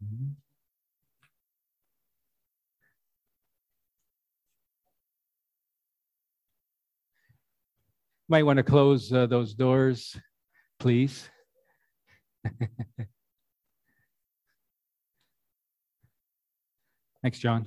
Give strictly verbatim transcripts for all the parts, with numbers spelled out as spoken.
Mhm. Might want to close uh, those doors, please. Thanks, John.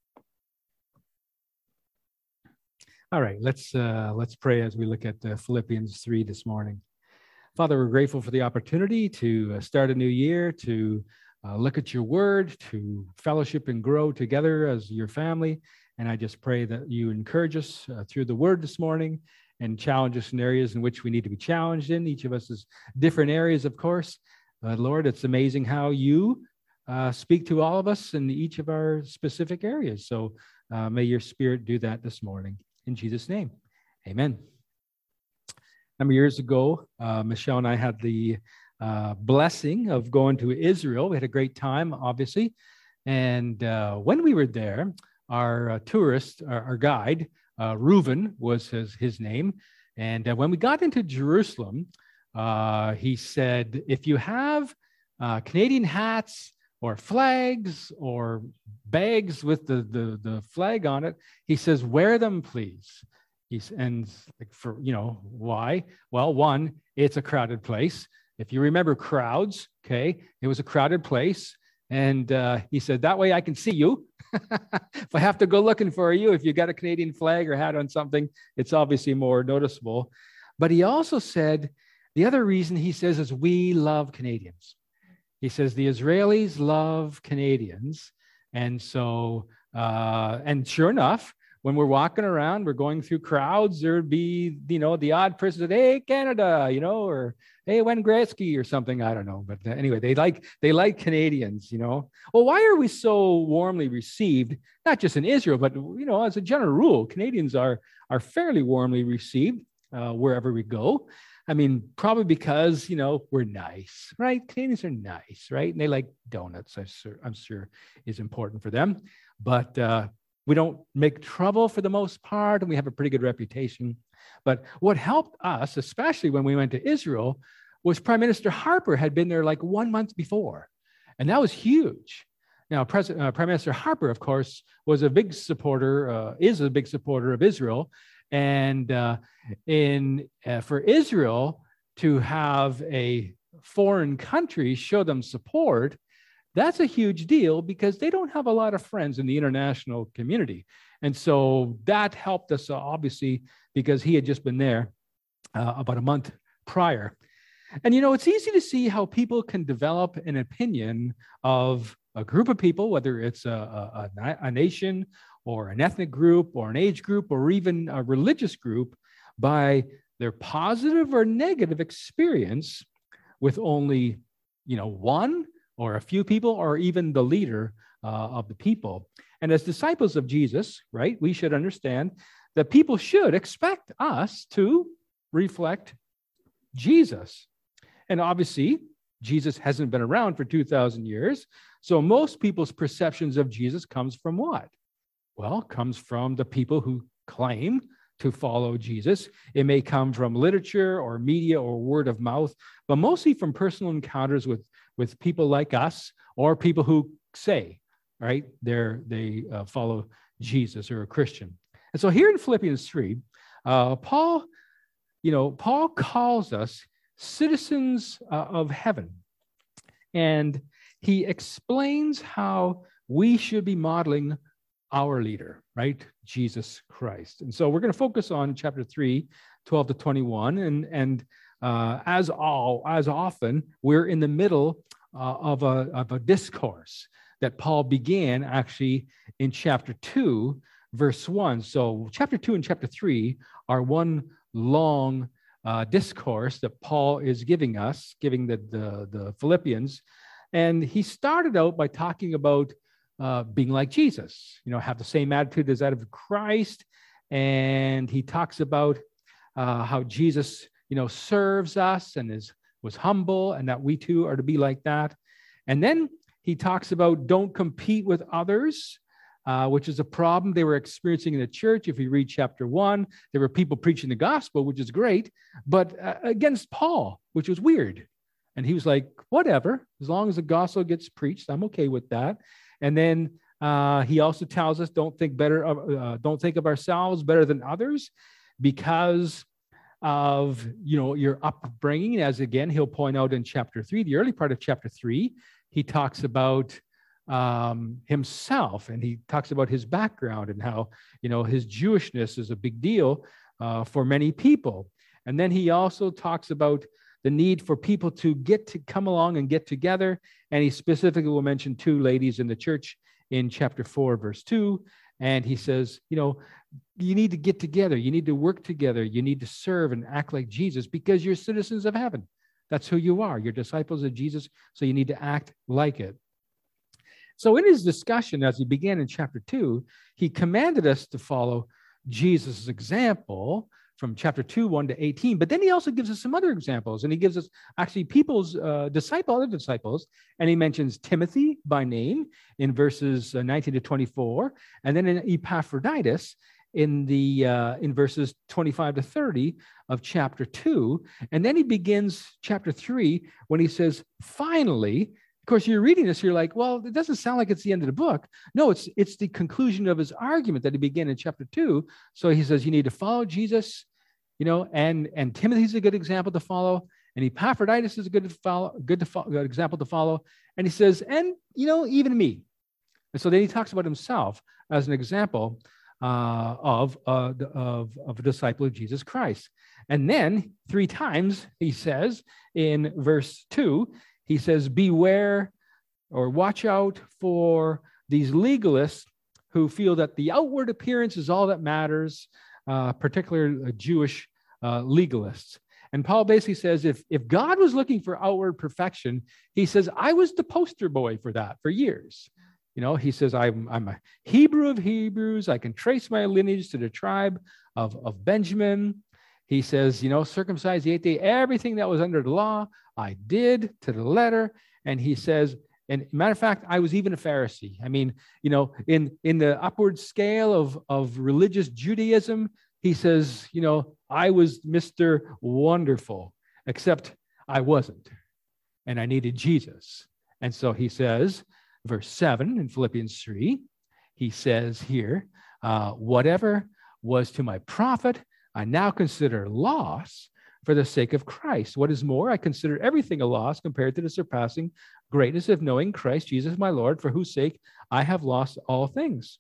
All right, let's uh, let's pray as we look at uh, Philippians three this morning. Father, we're grateful for the opportunity to uh, start a new year, to uh, look at your word, to fellowship and grow together as your family. And I just pray that you encourage us uh, through the word this morning and challenge us in areas in which we need to be challenged in. Each of us is different areas, of course. But Lord, it's amazing how you uh, speak to all of us in each of our specific areas. So uh, may your spirit do that this morning. In Jesus' name, amen. A number of years ago, uh, Michelle and I had the uh, blessing of going to Israel. We had a great time, obviously. And uh, when we were there, our uh, tourist, our, our guide, uh, Reuven was his, his name. And uh, when we got into Jerusalem, uh, he said, if you have uh, Canadian hats or flags or bags with the, the, the flag on it, he says, wear them, please. He's, and like for, you know, why? Well, one, it's a crowded place. If you remember crowds, okay, it was a crowded place. And uh, he said, that way I can see you. If I have to go looking for you, if you got a Canadian flag or hat on something, it's obviously more noticeable. But he also said, the other reason he says is we love Canadians. He says the Israelis love Canadians. And so, uh, and sure enough, when we're walking around, we're going through crowds, there'd be, you know, the odd person that, hey, Canada, you know, or hey, Wayne Gretzky or something. I don't know. But anyway, they like, they like Canadians, you know. Well, why are we so warmly received? Not just in Israel, but, you know, as a general rule, Canadians are, are fairly warmly received uh, wherever we go. I mean, probably because, you know, we're nice, right? Canadians are nice, right? And they like donuts, I'm sure, I'm sure is important for them. But uh, we don't make trouble for the most part, and we have a pretty good reputation. But what helped us, especially when we went to Israel, was Prime Minister Harper had been there like one month before. And that was huge. Now, President, uh, Prime Minister Harper, of course, was a big supporter, uh, is a big supporter of Israel. And uh, in uh, for Israel to have a foreign country show them support, that's a huge deal because they don't have a lot of friends in the international community. And so that helped us, uh, obviously, because he had just been there uh, about a month prior. And, you know, it's easy to see how people can develop an opinion of a group of people, whether it's a, a, a nation or an ethnic group or an age group or even a religious group, by their positive or negative experience with only, you know, one or a few people or even the leader uh, of the people. And as disciples of Jesus, right, we should understand that people should expect us to reflect Jesus. And obviously, Jesus hasn't been around for two thousand years. So most people's perceptions of Jesus comes from what? Well, comes from the people who claim to follow Jesus. It may come from literature or media or word of mouth, but mostly from personal encounters with, with people like us or people who say, right, they're, they uh, follow Jesus or a Christian. And so here in Philippians three, uh, Paul, you know, Paul calls us citizens uh, of heaven. And he explains how we should be modeling our leader, right? Jesus Christ. And so we're going to focus on chapter three, twelve to twenty-one. And, and uh, as all, as often, we're in the middle uh, of, a, of a discourse that Paul began actually in chapter two, verse one. So chapter two and chapter three are one long uh, discourse that Paul is giving us, giving the, the, the Philippians. And he started out by talking about Uh, being like Jesus, you know, have the same attitude as that of Christ. And he talks about uh, how Jesus, you know, serves us and is was humble, and that we too are to be like that. And then he talks about don't compete with others, uh, which is a problem they were experiencing in the church. If you read chapter one, there were people preaching the gospel, which is great, but uh, against Paul, which was weird. And he was like, whatever, as long as the gospel gets preached, I'm okay with that. And then uh, he also tells us, don't think better of, uh, don't think of ourselves better than others because of, you know, your upbringing. As again, he'll point out in chapter three, the early part of chapter three, he talks about um, himself, and he talks about his background and how, you know, his Jewishness is a big deal uh, for many people. And then he also talks about the need for people to get to come along and get together. And he specifically will mention two ladies in the church in chapter four, verse two. And he says, you know, you need to get together. You need to work together. You need to serve and act like Jesus because you're citizens of heaven. That's who you are. You're disciples of Jesus. So you need to act like it. So in his discussion, as he began in chapter two, he commanded us to follow Jesus' example from chapter two, one to eighteen. But then he also gives us some other examples, and he gives us actually people's uh, disciple, other disciples, and he mentions Timothy by name in verses nineteen to twenty-four, and then in Epaphroditus in the uh, in verses twenty-five to thirty of chapter two. And then he begins chapter three when he says, finally. Of course, you're reading this, you're like, well, it doesn't sound like it's the end of the book. No, it's it's the conclusion of his argument that he began in chapter two. So he says, you need to follow Jesus, you know, and, and Timothy's a good example to follow, and Epaphroditus is a good, to follow, good, to follow, good example to follow. And he says, and, you know, even me. And so then he talks about himself as an example uh, of, uh, of, of a disciple of Jesus Christ. And then three times he says in verse two, he says, beware or watch out for these legalists who feel that the outward appearance is all that matters, uh, particularly Jewish uh, legalists. And Paul basically says, if, if God was looking for outward perfection, he says, I was the poster boy for that for years. You know, he says, I'm, I'm a Hebrew of Hebrews. I can trace my lineage to the tribe of, of Benjamin. He says, you know, circumcised the eighth day, everything that was under the law, I did to the letter. And he says, and matter of fact, I was even a Pharisee. I mean, you know, in, in the upward scale of, of religious Judaism, he says, you know, I was Mister Wonderful, except I wasn't. And I needed Jesus. And so he says, verse seven in Philippians three, he says here, uh, whatever was to my profit, I now consider loss for the sake of Christ. What is more, I consider everything a loss compared to the surpassing greatness of knowing Christ Jesus my Lord, for whose sake I have lost all things.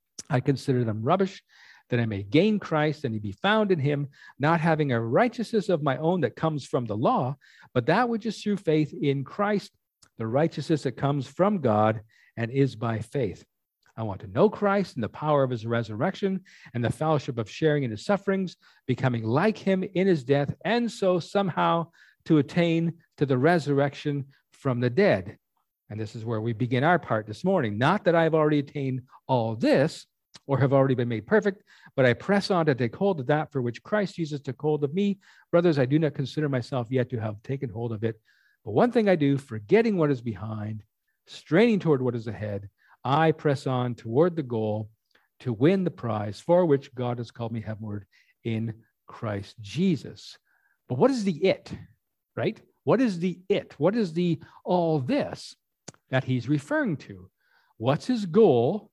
I consider them rubbish, that I may gain Christ and be found in him, not having a righteousness of my own that comes from the law, but that which is through faith in Christ, the righteousness that comes from God and is by faith. I want to know Christ and the power of his resurrection and the fellowship of sharing in his sufferings, becoming like him in his death, and so somehow to attain to the resurrection from the dead. And this is where we begin our part this morning. Not that I've already attained all this or have already been made perfect, but I press on to take hold of that for which Christ Jesus took hold of me. Brothers, I do not consider myself yet to have taken hold of it. But one thing I do, forgetting what is behind, straining toward what is ahead, I press on toward the goal to win the prize for which God has called me heavenward in Christ Jesus. But what is the it, right? What is the it? What is the all this that he's referring to? What's his goal?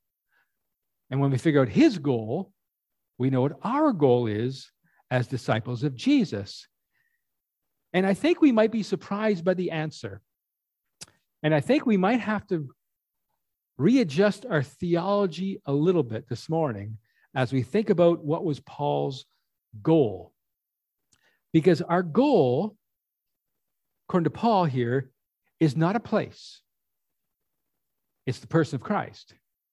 And when we figure out his goal, we know what our goal is as disciples of Jesus. And I think we might be surprised by the answer. And I think we might have to readjust our theology a little bit this morning as we think about what was Paul's goal. Because our goal, according to Paul here, is not a place. It's the person of Christ.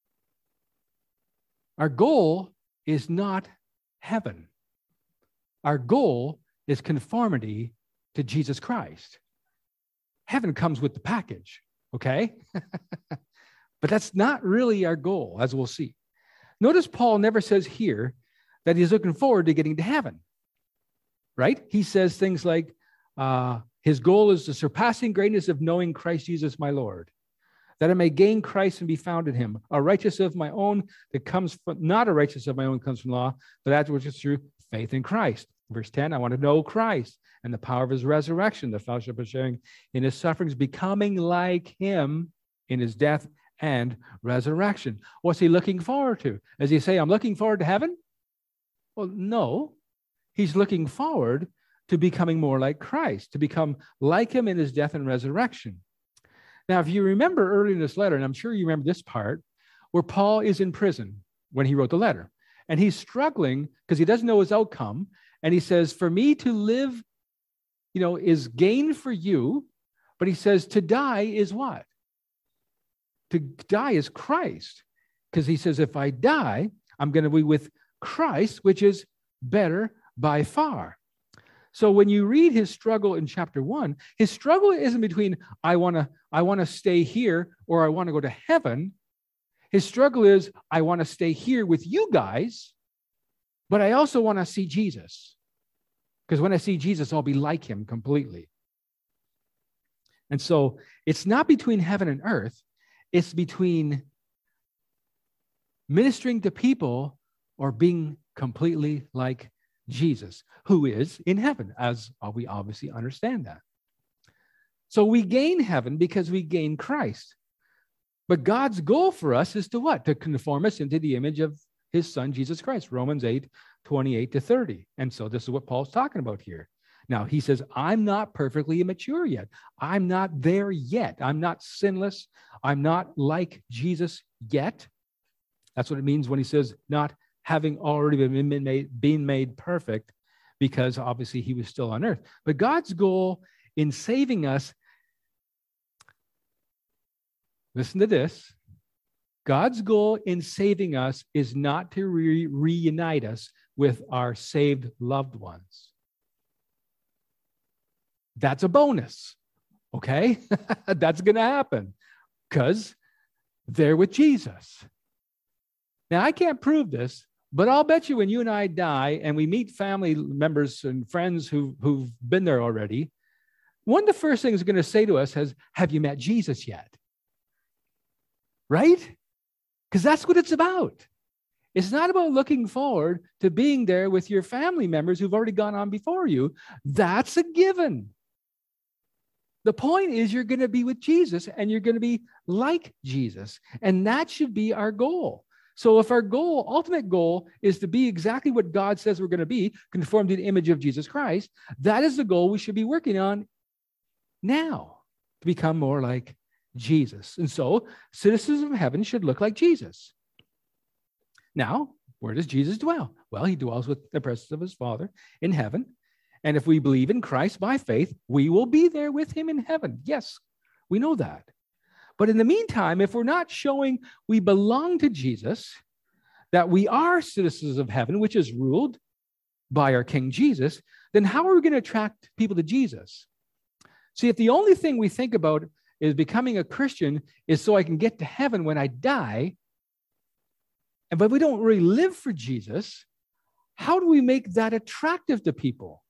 Our goal is not heaven. Our goal is conformity to Jesus Christ. Heaven comes with the package, okay? But that's not really our goal, as we'll see. Notice Paul never says here that he's looking forward to getting to heaven, right? He says things like, uh, his goal is the surpassing greatness of knowing Christ Jesus my Lord, that I may gain Christ and be found in him, a righteousness of my own that comes from, not a righteousness of my own comes from law, but that which is through faith in Christ. Verse ten, I want to know Christ and the power of his resurrection, the fellowship of sharing in his sufferings, becoming like him in his death and resurrection. What's he looking forward to? Does he say, I'm looking forward to heaven? Well, no. He's looking forward to becoming more like Christ, to become like him in his death and resurrection. Now, if you remember early in this letter, and I'm sure you remember this part, where Paul is in prison when he wrote the letter, and he's struggling because he doesn't know his outcome, and he says, for me to live, you know, is gain for you, but he says to die is what? To die is Christ, because he says, if I die, I'm going to be with Christ, which is better by far. So when you read his struggle in chapter one, his struggle isn't between I want to I want to stay here or I want to go to heaven. His struggle is I want to stay here with you guys, but I also want to see Jesus. Because when I see Jesus, I'll be like him completely. And so it's not between heaven and earth. It's between ministering to people or being completely like Jesus, who is in heaven, as we obviously understand that. So we gain heaven because we gain Christ. But God's goal for us is to what? To conform us into the image of his son, Jesus Christ, Romans eight, twenty-eight to thirty. And so this is what Paul's talking about here. Now, he says, I'm not perfectly immature yet. I'm not there yet. I'm not sinless. I'm not like Jesus yet. That's what it means when he says not having already been made, been made perfect, because obviously he was still on earth. But God's goal in saving us, listen to this, God's goal in saving us is not to re- reunite us with our saved loved ones. That's a bonus, okay? That's going to happen because they're with Jesus. Now, I can't prove this, but I'll bet you when you and I die and we meet family members and friends who, who've been there already, one of the first things they're going to say to us is, have you met Jesus yet? Right? Because that's what it's about. It's not about looking forward to being there with your family members who've already gone on before you. That's a given. The point is you're going to be with Jesus and you're going to be like Jesus. And that should be our goal. So if our goal, ultimate goal, is to be exactly what God says we're going to be, conformed to the image of Jesus Christ, that is the goal we should be working on now, to become more like Jesus. And so citizens of heaven should look like Jesus. Now, where does Jesus dwell? Well, he dwells with the presence of his Father in heaven. And if we believe in Christ by faith, we will be there with him in heaven. Yes, we know that. But in the meantime, if we're not showing we belong to Jesus, that we are citizens of heaven, which is ruled by our King Jesus, then how are we going to attract people to Jesus? See, if the only thing we think about is becoming a Christian is so I can get to heaven when I die, and but we don't really live for Jesus, how do we make that attractive to people?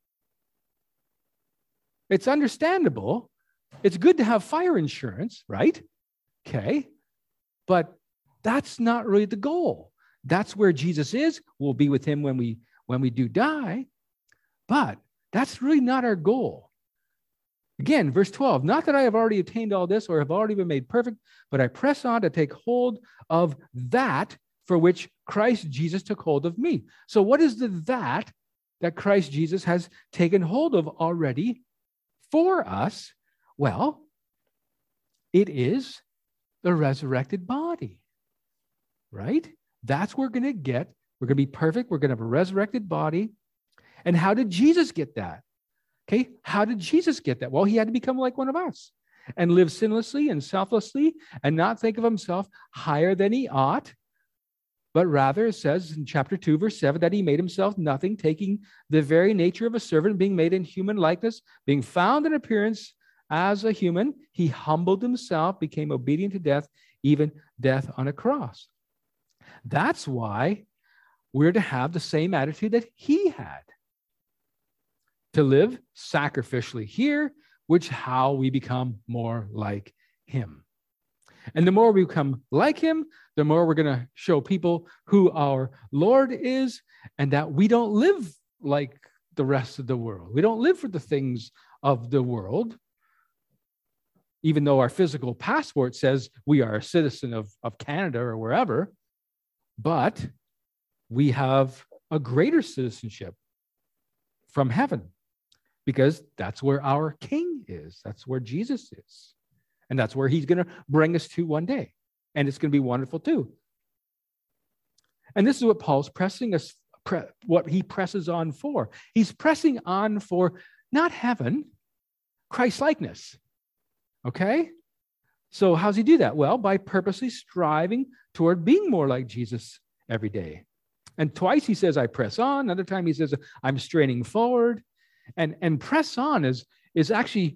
It's understandable. It's good to have fire insurance, right? Okay. But that's not really the goal. That's where Jesus is. We'll be with him when we when we do die. But that's really not our goal. Again, verse twelve, not that I have already attained all this or have already been made perfect, but I press on to take hold of that for which Christ Jesus took hold of me. So what is the that that Christ Jesus has taken hold of already for us? Well, it is the resurrected body, right? That's what we're going to get. We're going to be perfect. We're going to have a resurrected body. And how did Jesus get that? Okay, how did Jesus get that? Well, he had to become like one of us and live sinlessly and selflessly and not think of himself higher than he ought, but rather it says in chapter two, verse seven, that he made himself nothing, taking the very nature of a servant, being made in human likeness, being found in appearance as a human, he humbled himself, became obedient to death, even death on a cross. That's why we're to have the same attitude that he had. To live sacrificially here, which is how we become more like him. And the more we become like him, the more we're going to show people who our Lord is and that we don't live like the rest of the world. We don't live for the things of the world, even though our physical passport says we are a citizen of, of Canada or wherever, but we have a greater citizenship from heaven because that's where our King is. That's where Jesus is. And that's where he's going to bring us to one day. And it's going to be wonderful too. And this is what Paul's pressing us, pre- what he presses on for. He's pressing on for not heaven, Christ-likeness. Okay? So how's he do that? Well, by purposely striving toward being more like Jesus every day. And twice he says, I press on. Another time he says, I'm straining forward. And, and press on is, is actually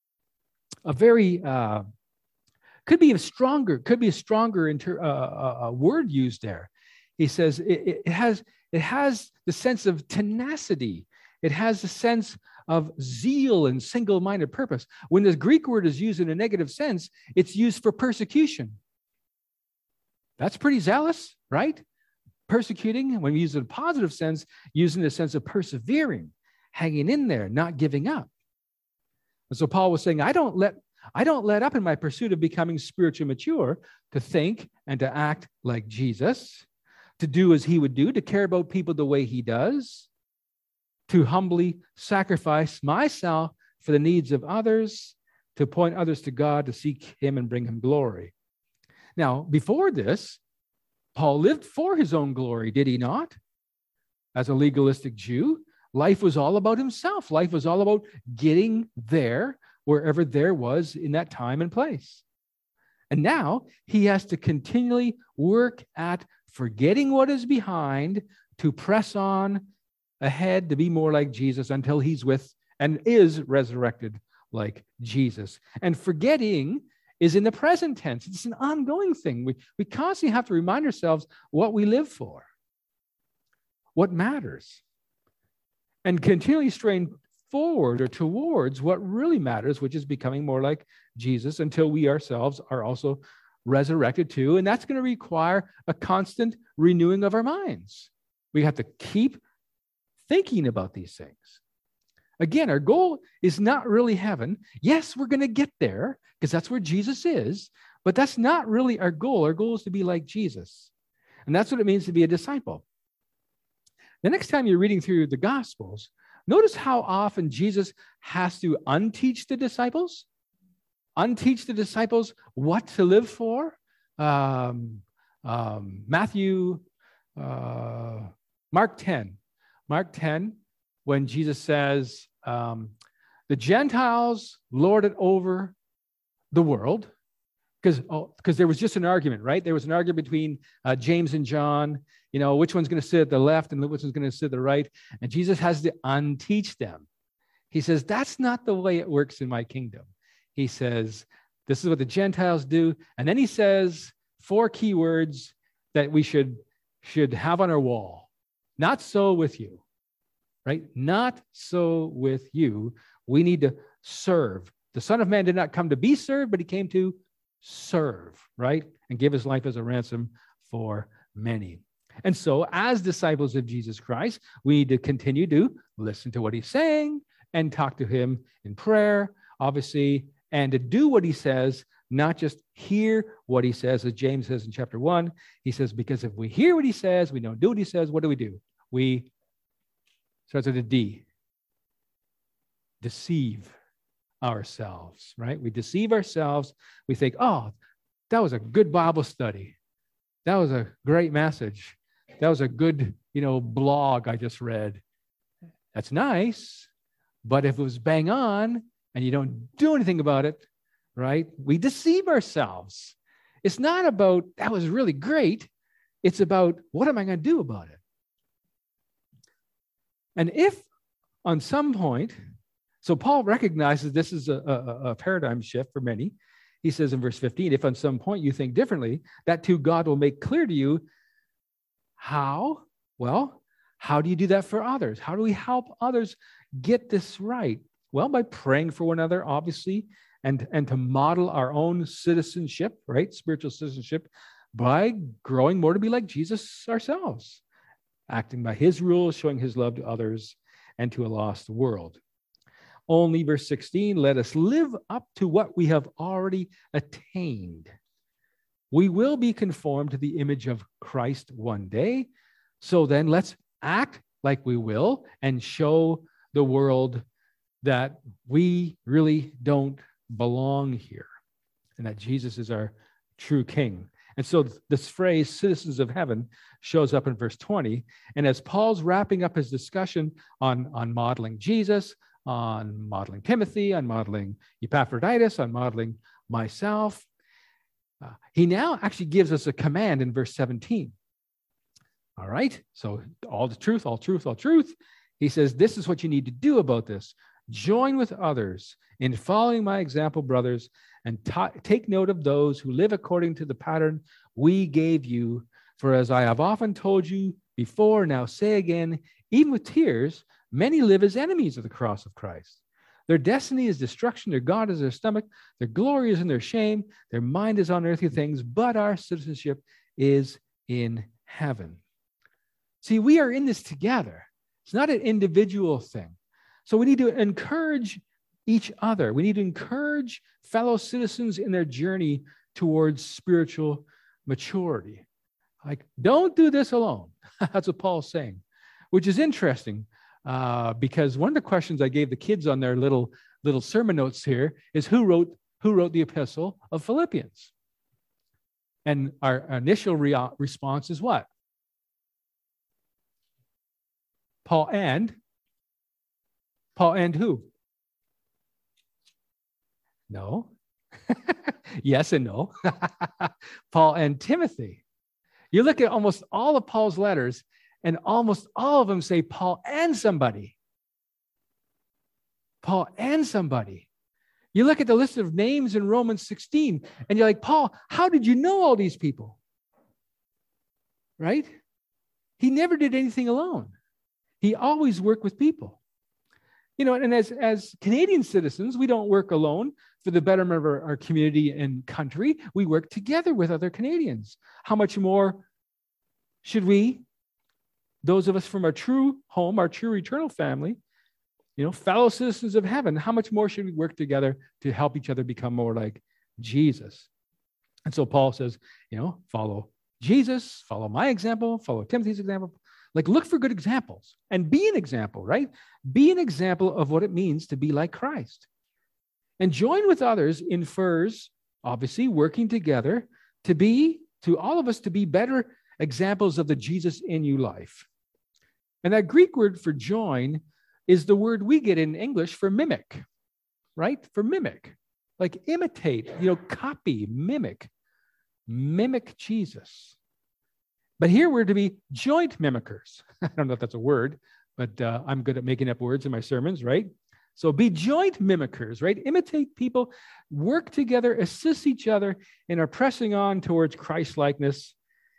a very, uh, could be a stronger, could be a stronger inter, uh, uh, word used there. He says it, it has, it has the sense of tenacity. It has the sense of zeal and single-minded purpose. When the Greek word is used in a negative sense, it's used for persecution. That's pretty zealous, right? Persecuting, when we use it in a positive sense, using the sense of persevering, hanging in there, not giving up. And so Paul was saying, I don't let, I don't let up in my pursuit of becoming spiritually mature to think and to act like Jesus, to do as he would do, to care about people the way he does, to humbly sacrifice myself for the needs of others, to point others to God, to seek him and bring him glory. Now, before this, Paul lived for his own glory, did he not? As a legalistic Jew, life was all about himself. Life was all about getting there, wherever there was in that time and place. And now he has to continually work at forgetting what is behind to press on ahead to be more like Jesus until he's with and is resurrected like Jesus. And forgetting is in the present tense. It's an ongoing thing. We, we constantly have to remind ourselves what we live for, what matters, and continually strain forward or towards what really matters, which is becoming more like Jesus until we ourselves are also resurrected too. And that's going to require a constant renewing of our minds. We have to keep thinking about these things. Again, our goal is not really heaven. Yes, we're going to get there because that's where Jesus is, but that's not really our goal. Our goal is to be like Jesus. And that's what it means to be a disciple. The next time you're reading through the Gospels, notice how often Jesus has to unteach the disciples, unteach the disciples what to live for. Um, um, Matthew, uh, Mark ten. Mark ten, when Jesus says, um, the Gentiles lord it over the world, because oh, because there was just an argument, right? There was an argument between uh, James and John, you know, which one's going to sit at the left and which one's going to sit at the right. And Jesus has to unteach them. He says, that's not the way it works in my kingdom. He says, this is what the Gentiles do. And then he says four key words that we should, should have on our wall. Not so with you, right? Not so with you. We need to serve. The Son of Man did not come to be served, but he came to serve, right? And give his life as a ransom for many. And so as disciples of Jesus Christ, we need to continue to listen to what he's saying and talk to him in prayer, obviously, and to do what he says, not just hear what he says, as James says in chapter one. He says, because if we hear what he says, we don't do what he says, what do we do? We, starts with a D, deceive ourselves, right? We deceive ourselves. We think, oh, that was a good Bible study. That was a great message. That was a good, you know, blog I just read. That's nice. But if it was bang on and you don't do anything about it, right? We deceive ourselves. It's not about, that was really great. It's about, what am I going to do about it? And if on some point, so Paul recognizes this is a, a, a paradigm shift for many. He says in verse fifteen, if on some point you think differently, that too God will make clear to you. How? Well, how do you do that for others? How do we help others get this right? Well, by praying for one another, obviously, and, and to model our own citizenship, right? Spiritual citizenship, by growing more to be like Jesus ourselves, acting by his rules, showing his love to others, and to a lost world. Only, verse sixteen, let us live up to what we have already attained. We will be conformed to the image of Christ one day. So then let's act like we will and show the world that we really don't belong here and that Jesus is our true king. And so this phrase, citizens of heaven, shows up in verse twenty. And as Paul's wrapping up his discussion on, on modeling Jesus, on modeling Timothy, on modeling Epaphroditus, on modeling myself, uh, he now actually gives us a command in verse seventeen. All right, so all the truth, all truth, all truth. He says, this is what you need to do about this. Join with others in following my example, brothers, and ta- take note of those who live according to the pattern we gave you. For as I have often told you before, now say again, even with tears, many live as enemies of the cross of Christ. Their destiny is destruction, their God is their stomach, their glory is in their shame, their mind is on earthly things, but our citizenship is in heaven. See, we are in this together. It's not an individual thing. So we need to encourage each other. We need to encourage fellow citizens in their journey towards spiritual maturity. Like, don't do this alone. That's what Paul's saying, which is interesting uh, because one of the questions I gave the kids on their little little sermon notes here is who wrote who wrote the epistle of Philippians? And our initial re- response is what? Paul and Paul and who? No. Yes and no. Paul and Timothy. You look at almost all of Paul's letters, and almost all of them say Paul and somebody. Paul and somebody. You look at the list of names in Romans sixteen, and you're like, Paul, how did you know all these people? Right? He never did anything alone. He always worked with people. You know, and as, as Canadian citizens, we don't work alone for the betterment of our, our community and country. We work together with other Canadians. How much more should we, those of us from our true home, our true eternal family, you know, fellow citizens of heaven, how much more should we work together to help each other become more like Jesus? And so Paul says, you know, follow Jesus, follow my example, follow Timothy's example. Like, look for good examples and be an example, right? Be an example of what it means to be like Christ. And join with others infers, obviously, working together to be, to all of us, to be better examples of the Jesus in you life. And that Greek word for join is the word we get in English for mimic, right? For mimic, like imitate, you know, copy, mimic, mimic Jesus. But here we're to be joint mimickers. I don't know if that's a word, but uh, I'm good at making up words in my sermons, right? So be joint mimickers, right? Imitate people, work together, assist each other, and are pressing on towards Christ-likeness.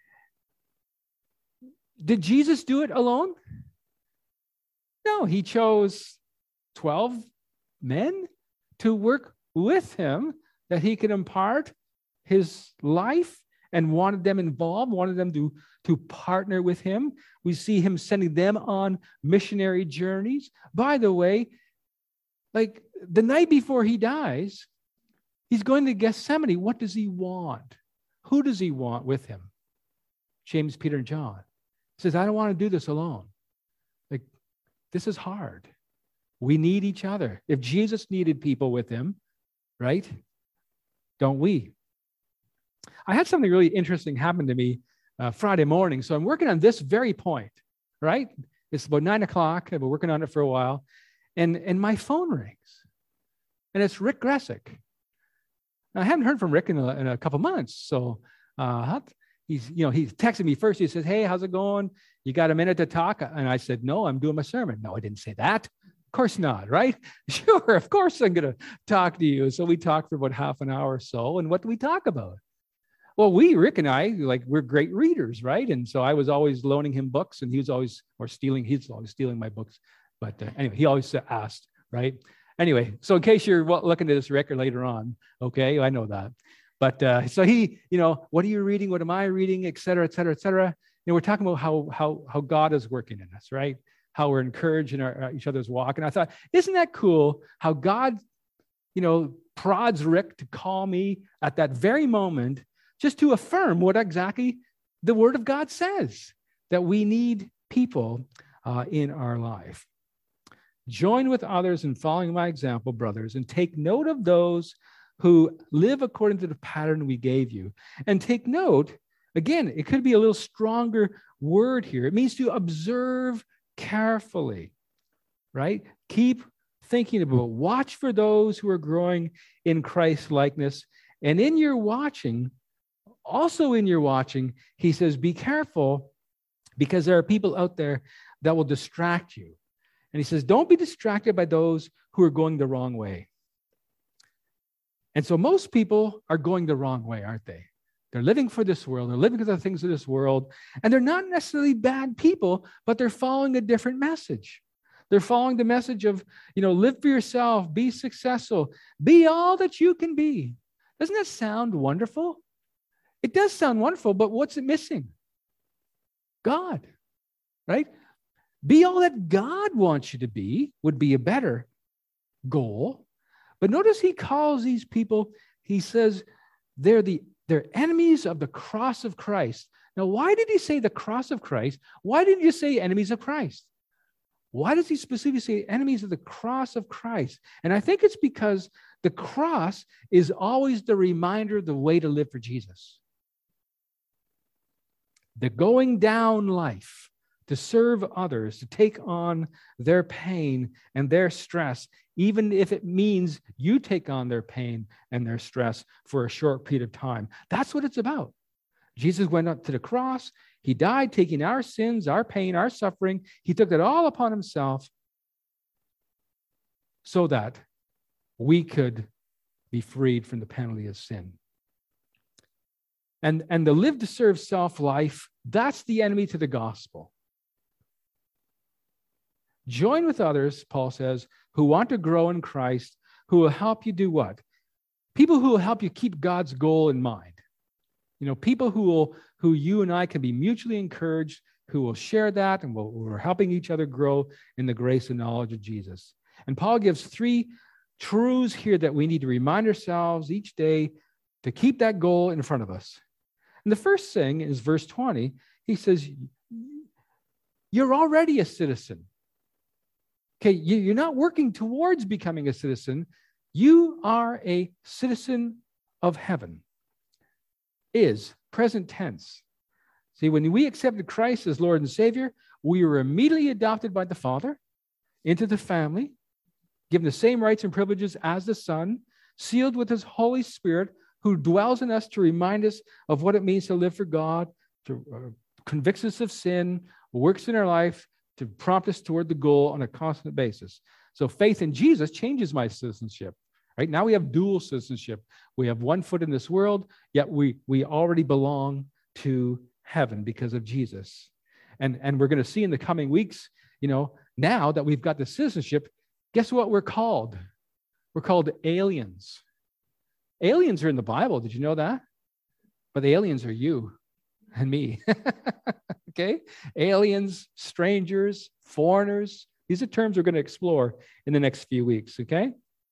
Did Jesus do it alone? No, he chose twelve men to work with him that he could impart his life and wanted them involved, wanted them to, to partner with him. We see him sending them on missionary journeys. By the way, like the night before he dies, he's going to Gethsemane. What does he want? Who does he want with him? James, Peter, and John. He says, I don't want to do this alone. Like, this is hard. We need each other. If Jesus needed people with him, right? Don't we? I had something really interesting happen to me uh, Friday morning. So I'm working on this very point, right? It's about nine o'clock. I've been working on it for a while. And, and my phone rings. And it's Rick Gressick. I haven't heard from Rick in a, in a couple months. So uh, he's, you know, he texted me first. He says, hey, how's it going? You got a minute to talk? And I said, no, I'm doing my sermon. No, I didn't say that. Of course not, right? Sure, of course I'm going to talk to you. So we talked for about half an hour or so. And what do we talk about? Well, we, Rick and I, like, we're great readers, right? And so I was always loaning him books, and he was always, or stealing, he's always stealing my books. But uh, anyway, he always asked, right? Anyway, so in case you're looking at this record later on, okay, I know that. But uh, so he, you know, what are you reading? What am I reading? Et cetera, et cetera, et cetera. And we're talking about how, how, how God is working in us, right? how we're encouraging our, each other's walk. And I thought, isn't that cool how God, you know, prods Rick to call me at that very moment just to affirm what exactly the Word of God says, that we need people uh, in our life. Join with others in following my example, brothers, and take note of those who live according to the pattern we gave you. And take note, again, it could be a little stronger word here. It means to observe carefully, right? Keep thinking about, watch for those who are growing in Christ likeness. And in your watching, also in your watching, he says, be careful, because there are people out there that will distract you. And he says, don't be distracted by those who are going the wrong way. And so most people are going the wrong way, aren't they? They're living for this world. They're living for the things of this world. And they're not necessarily bad people, but they're following a different message. They're following the message of, you know, live for yourself, be successful, be all that you can be. Doesn't that sound wonderful? It does sound wonderful, but what's it missing? God, right? Be all that God wants you to be would be a better goal. But notice he calls these people, he says, they're the they're enemies of the cross of Christ. Now, why did he say the cross of Christ? Why didn't you say enemies of Christ? Why does he specifically say enemies of the cross of Christ? And I think it's because the cross is always the reminder of the way to live for Jesus. The going down life, to serve others, to take on their pain and their stress, even if it means you take on their pain and their stress for a short period of time. That's what it's about. Jesus went up to the cross. He died, taking our sins, our pain, our suffering. He took it all upon himself so that we could be freed from the penalty of sin. And, and the live to serve self life, that's the enemy to the gospel. Join with others, Paul says, who want to grow in Christ, who will help you do what? People who will help you keep God's goal in mind. You know, people who will, who you and I can be mutually encouraged, who will share that, and will, we're helping each other grow in the grace and knowledge of Jesus. And Paul gives three truths here that we need to remind ourselves each day to keep that goal in front of us. And the first thing is verse twenty. He says, you're already a citizen. Okay, you're not working towards becoming a citizen. You are a citizen of heaven. Is, present tense. See, when we accepted Christ as Lord and Savior, we were immediately adopted by the Father into the family, given the same rights and privileges as the Son, sealed with his Holy Spirit, who dwells in us to remind us of what it means to live for God, to uh, convicts us of sin, works in our life, to prompt us toward the goal on a constant basis. So faith in Jesus changes my citizenship. Right now we have dual citizenship. We have one foot in this world, yet we, we already belong to heaven because of Jesus. And, and we're going to see in the coming weeks, you know, now that we've got the citizenship, guess what we're called? We're called aliens. Aliens are in the Bible. Did you know that? But the aliens are you and me. Okay? Aliens, strangers, foreigners. These are terms we're going to explore in the next few weeks. Okay?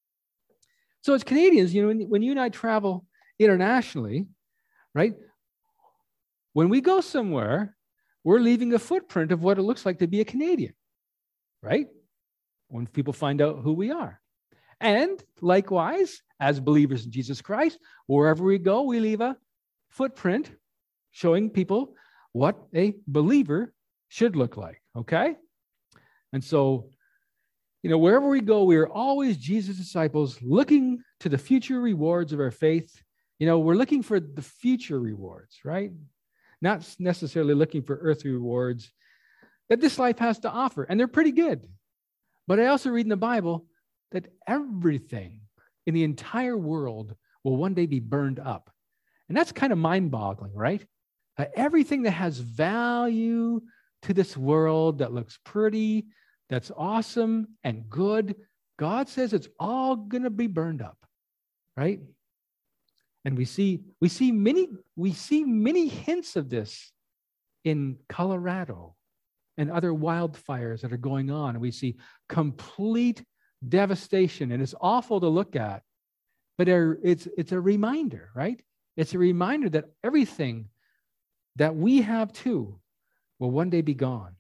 So as Canadians, you know, when, when you and I travel internationally, right? When we go somewhere, we're leaving a footprint of what it looks like to be a Canadian, right? When people find out who we are. And likewise, as believers in Jesus Christ, wherever we go, we leave a footprint showing people what a believer should look like, okay? And so, you know, wherever we go, we are always Jesus' disciples looking to the future rewards of our faith. You know, we're looking for the future rewards, right? Not necessarily looking for earthly rewards that this life has to offer. And they're pretty good. But I also read in the Bible that everything in the entire world will one day be burned up. And that's kind of mind-boggling, right? Uh, everything that has value to this world, that looks pretty, that's awesome and good, God says it's all going to be burned up, right? And we see we see many we see many hints of this in Colorado and other wildfires that are going on. And we see complete devastation, and it's awful to look at, but it's, it's a reminder, right? It's a reminder that everything that we have too will one day be gone.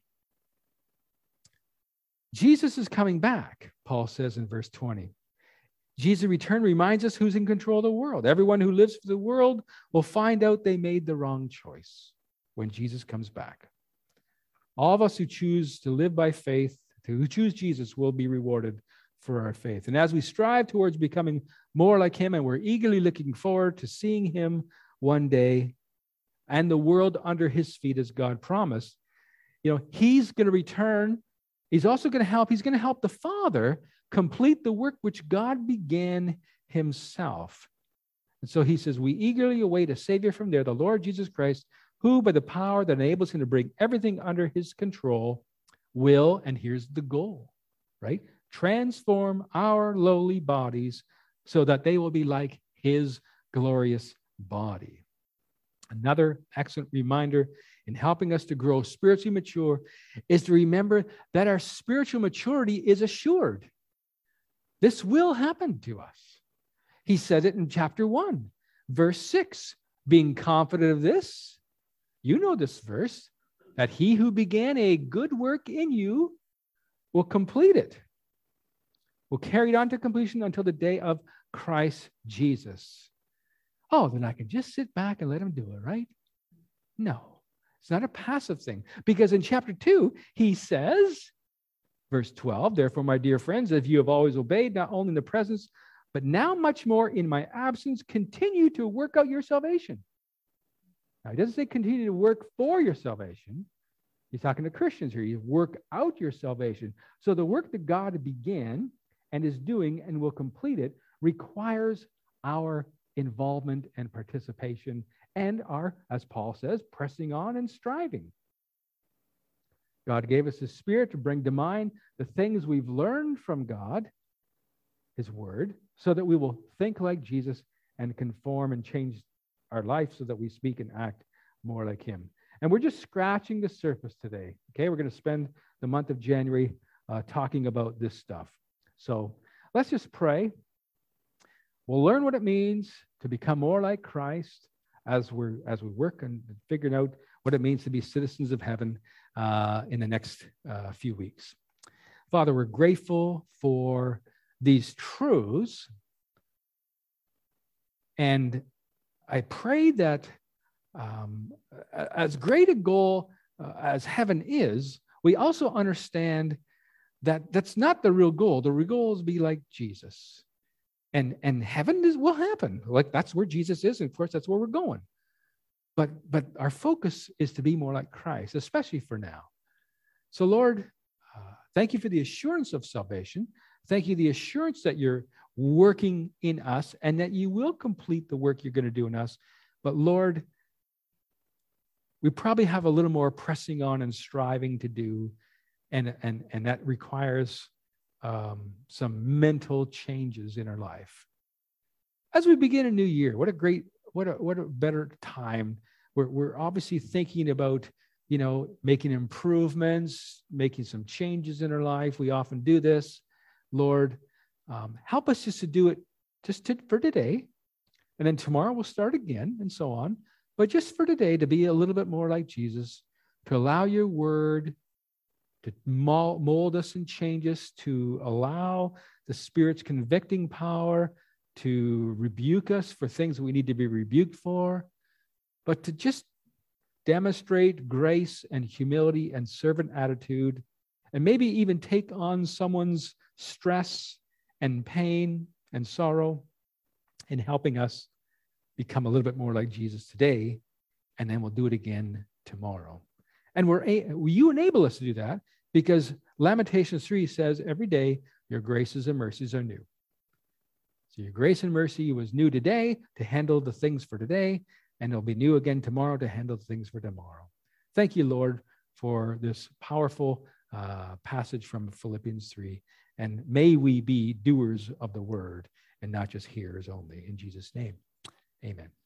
Jesus is coming back, Paul says in verse twenty. Jesus' return reminds us who's in control of the world. Everyone who lives for the world will find out they made the wrong choice when Jesus comes back. All of us who choose to live by faith, who choose Jesus, will be rewarded for our faith. And as we strive towards becoming more like him, and we're eagerly looking forward to seeing him one day and the world under his feet as God promised, you know, he's going to return. He's also going to help. He's going to help the Father complete the work which God began himself. And so he says, we eagerly await a Savior from there, the Lord Jesus Christ, who by the power that enables him to bring everything under his control will, and here's the goal, right? Transform our lowly bodies so that they will be like his glorious body. Another excellent reminder in helping us to grow spiritually mature is to remember that our spiritual maturity is assured. This will happen to us. He said it in chapter one, verse six, being confident of this, you know this verse, that he who began a good work in you will complete it, will carry it on to completion until the day of Christ Jesus. Oh, then I can just sit back and let him do it, right? No, it's not a passive thing. Because in chapter two, he says, verse twelve, therefore, my dear friends, if you have always obeyed, not only in the presence, but now much more in my absence, continue to work out your salvation. Now, he doesn't say continue to work for your salvation. He's talking to Christians here. You work out your salvation. So the work that God began and is doing and will complete it requires our involvement and participation and our, as Paul says, pressing on and striving. God gave us His Spirit to bring to mind the things we've learned from God, His Word, so that we will think like Jesus and conform and change our life so that we speak and act more like Him. And we're just scratching the surface today. Okay, we're going to spend the month of January uh, talking about this stuff. So let's just pray. We'll learn what it means to become more like Christ as we're as we work and figuring out what it means to be citizens of heaven uh, in the next uh, few weeks. Father, we're grateful for these truths, and I pray that um, as great a goal uh, as heaven is, we also understand that that's not the real goal. The real goal is to be like Jesus. And, and heaven is, will happen. Like that's where Jesus is, and of course that's where we're going. But, but our focus is to be more like Christ, especially for now. So Lord, uh, thank you for the assurance of salvation. Thank you for the assurance that you're working in us and that you will complete the work you're going to do in us. But Lord, we probably have a little more pressing on and striving to do, and, and, and that requires um, some mental changes in our life. As we begin a new year, what a great, what a, what a better time. We're, we're obviously thinking about, you know, making improvements, making some changes in our life. We often do this. Lord, um, help us just to do it just to, for today. And then tomorrow we'll start again and so on. But just for today, to be a little bit more like Jesus, to allow your word to mold us and change us, to allow the Spirit's convicting power to rebuke us for things we need to be rebuked for, but to just demonstrate grace and humility and servant attitude, and maybe even take on someone's stress and pain and sorrow in helping us become a little bit more like Jesus today, and then we'll do it again tomorrow. And we're you enable us to do that because Lamentations three says every day your graces and mercies are new. So your grace and mercy was new today to handle the things for today, and it'll be new again tomorrow to handle the things for tomorrow. Thank you, Lord, for this powerful uh, passage from Philippians three. And may we be doers of the word and not just hearers only. In Jesus' name, amen.